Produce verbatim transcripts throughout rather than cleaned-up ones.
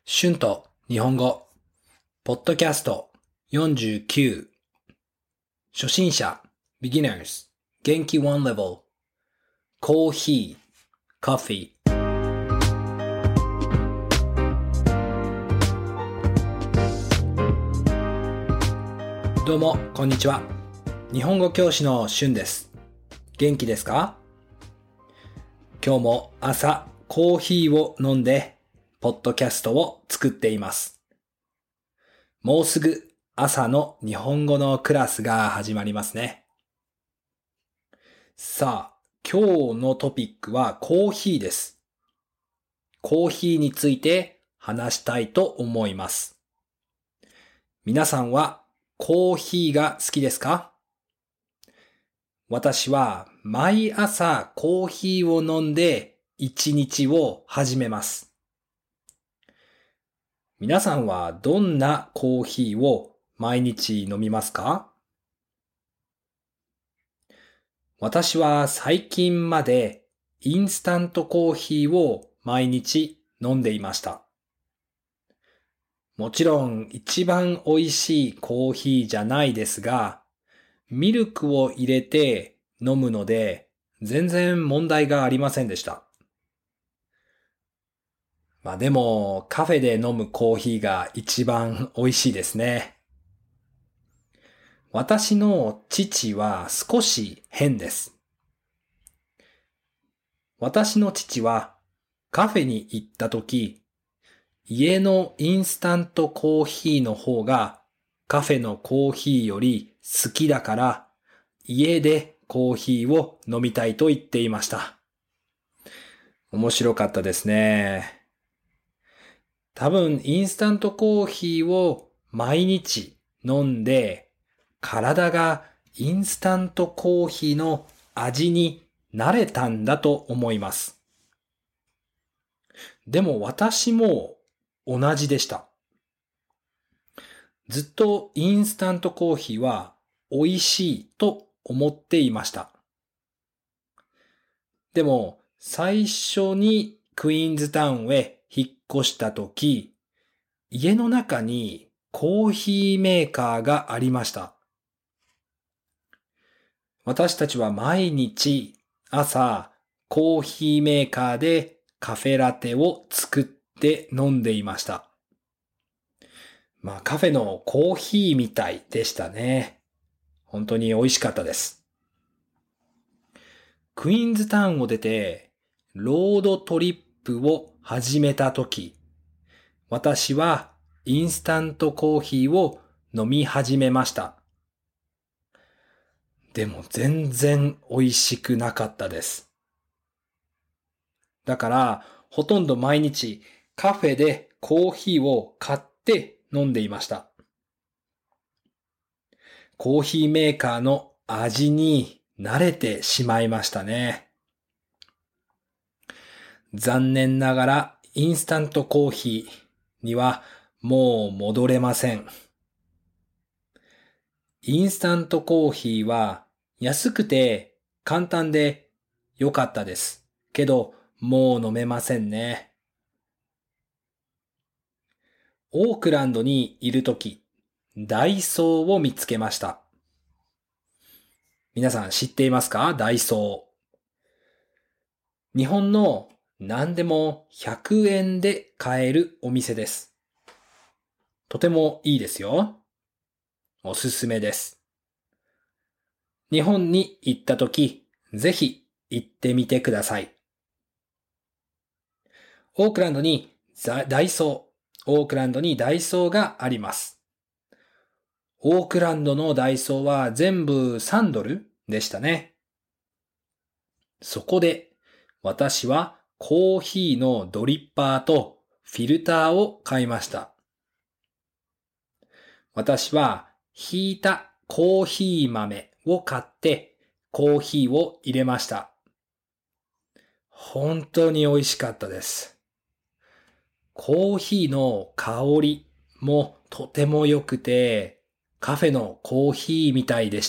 春と日本語、ポッドキャストよんじゅうきゅう、初心者、beginners、元気ワンレベル、コーヒー、coffee。どうも、こんにちは。日本語教師の春です。元気ですか？今日も朝コーヒーを飲んで、ポッドキャストを作っています。もうすぐ朝の日本語のクラスが始まりますね。さあ、今日のトピックはコーヒーです。コーヒーについて話したいと思います。皆さんはコーヒーが好きですか？私は毎朝コーヒーを飲んで一日を始めます。皆さんはどんなコーヒーを毎日飲みますか？私は最近までインスタントコーヒーを毎日飲んでいました。もちろん一番美味しいコーヒーじゃないですが、ミルクを入れて飲むので全然問題がありませんでした。まあでもカフェで飲むコーヒーが一番美味しいですね。私の父は少し変です。私の父はカフェに行ったとき、家のインスタントコーヒーの方がカフェのコーヒーより好きだから家でコーヒーを飲みたいと言っていました。面白かったですね。多分インスタントコーヒーを毎日飲んで体がインスタントコーヒーの味に慣れたんだと思います。でも私も同じでした。ずっとインスタントコーヒーは美味しいと思っていました。でも最初にクイーンズタウンへ引っ越したとき、家の中にコーヒーメーカーがありました。私たちは毎日朝コーヒーメーカーでカフェラテを作って飲んでいました。まあカフェのコーヒーみたいでしたね。本当に美味しかったです。クイーンズタウンを出てロードトリップを始めたとき、私はインスタントコーヒーを飲み始めました。でも全然美味しくなかったです。だからほとんど毎日カフェでコーヒーを買って飲んでいました。コーヒーメーカーの味に慣れてしまいましたね。残念ながらインスタントコーヒーにはもう戻れません。インスタントコーヒーは安くて簡単で良かったです。けどもう飲めませんね。オークランドにいるとき、ダイソーを見つけました。皆さん知っていますか？ダイソー。日本の何でもひゃくえんで買えるお店です。とてもいいですよ。おすすめです。日本に行ったとき、ぜひ行ってみてください。オークランドにダイソー、オークランドにダイソーがあります。オークランドのダイソーは全部さんドルでしたね。そこで私はコーヒーのドリッパーとフィルターを買いました。私はひいたコーヒー豆を買ってコーヒーを入れました。本当に美味しかったです。コーヒーの香りもとても良くて、カフェのコーヒーみたいでした。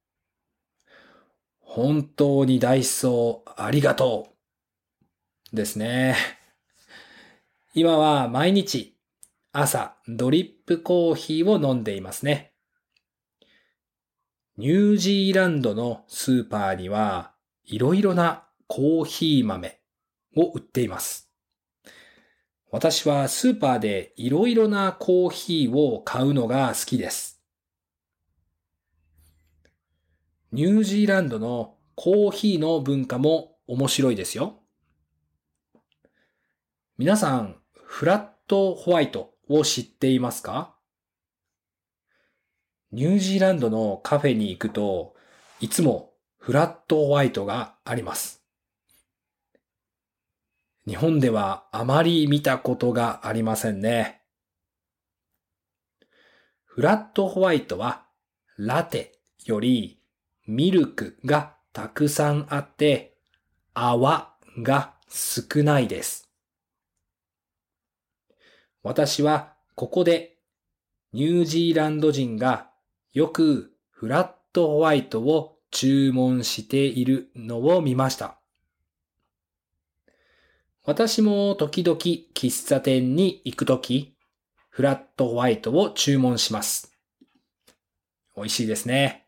本当にダイソーありがとうですね。 今は毎日朝ドリップコーヒーを飲んでいますね。ニュージーランドのスーパーにはいろいろなコーヒー豆を売っています。私はスーパーでいろいろなコーヒーを買うのが好きです。ニュージーランドのコーヒーの文化も面白いですよ。皆さん、フラットホワイトを知っていますか？ニュージーランドのカフェに行くと、いつもフラットホワイトがあります。日本ではあまり見たことがありませんね。フラットホワイトはラテよりミルクがたくさんあって泡が少ないです。私はここでニュージーランド人がよくフラットホワイトを注文しているのを見ました。私も時々喫茶店に行くとき、フラットホワイトを注文します。美味しいですね。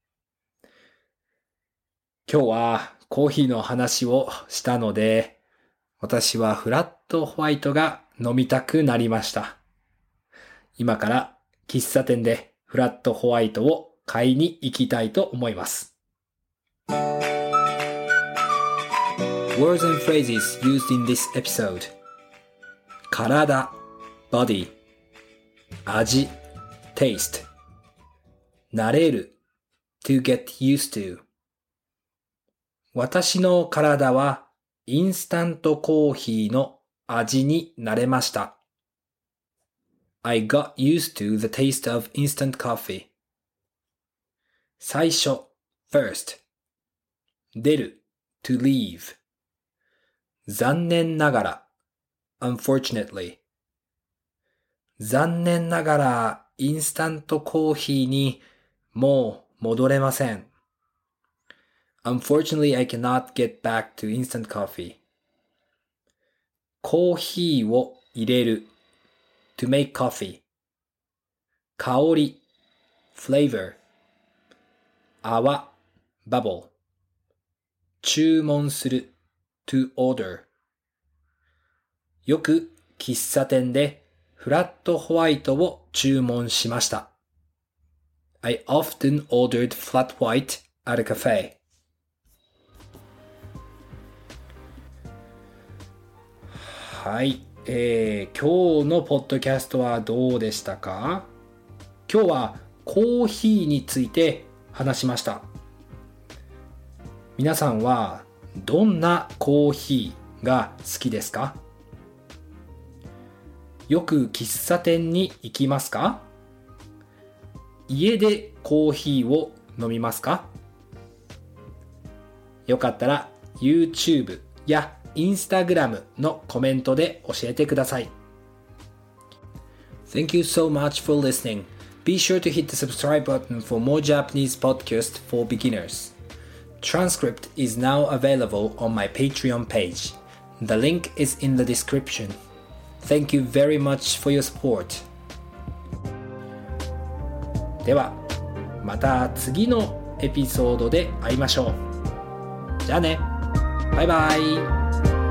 今日はコーヒーの話をしたので、私はフラットホワイトが飲みたくなりました。今から喫茶店でフラットホワイトを買いに行きたいと思います。Words and phrases used in this episode. 体 body 味 taste 慣れる to get used to 私の体はインスタントコーヒーの味に慣れました。I got used to the taste of instant coffee. 最初 first 出る to leave 残念ながら unfortunately 残念ながらインスタントコーヒーにもう戻れません。Unfortunately, I cannot get back to instant coffee. コーヒーを入れる to make coffee 香り flavor 泡 bubble 注文する to order よく喫茶店でフラットホワイトを注文しました。I often ordered flat white at a cafe. はい、えー、今日のポッドキャストはどうでしたか？今日はコーヒーについて話しました。皆さんはどんなコーヒーが好きですか？よく喫茶店に行きますか？家でコーヒーを飲みますか？よかったら YouTube や Instagram のコメントで教えてください。Thank you so much for listening. Be sure to hit the subscribe button for more Japanese podcasts for beginners. Transcript is now available on my Patreon page. The link is in the description. Thank you very much for your support. では、また次のエピソードで会いましょう。じゃあね。バイバイ。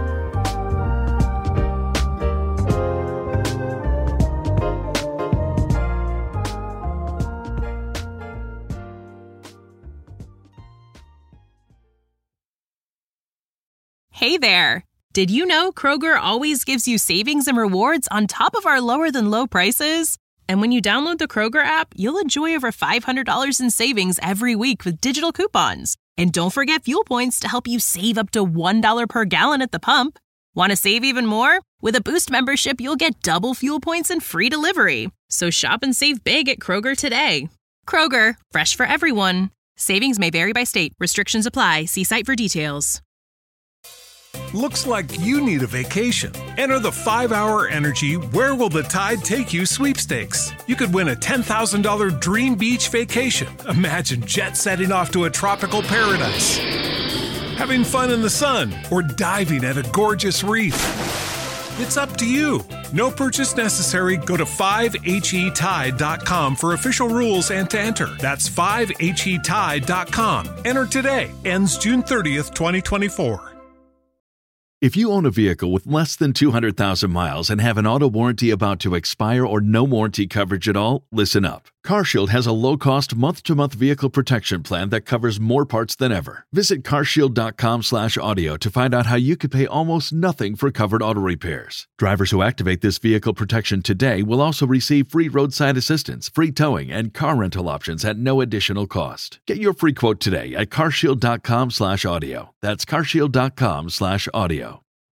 Hey there! Did you know Kroger always gives you savings and rewards on top of our lower-than-low prices? And when you download the Kroger app, you'll enjoy over five hundred dollars in savings every week with digital coupons. And don't forget fuel points to help you save up to one dollar per gallon at the pump. Want to save even more? With a Boost membership, you'll get double fuel points and free delivery. So shop and save big at Kroger today. Kroger, fresh for everyone. Savings may vary by state. Restrictions apply. See site for details. Looks like you need a vacation. Enter the five hour Energy Where Will the Tide Take You sweepstakes. You could win a ten thousand dollars dream beach vacation. Imagine jet setting off to a tropical paradise, having fun in the sun, or diving at a gorgeous reef. It's up to you. No purchase necessary. Go to five H E Tide dot com for official rules and to enter. That's five H E Tide dot com. Enter today. Ends June thirtieth, twenty twenty-four. If you own a vehicle with less than two hundred thousand miles and have an auto warranty about to expire or no warranty coverage at all, listen up. CarShield has a low-cost month-to-month vehicle protection plan that covers more parts than ever. Visit carshield dot com slash audio to find out how you could pay almost nothing for covered auto repairs. Drivers who activate this vehicle protection today will also receive free roadside assistance, free towing, and car rental options at no additional cost. Get your free quote today at carshield dot com slash audio. That's carshield dot com slash audio.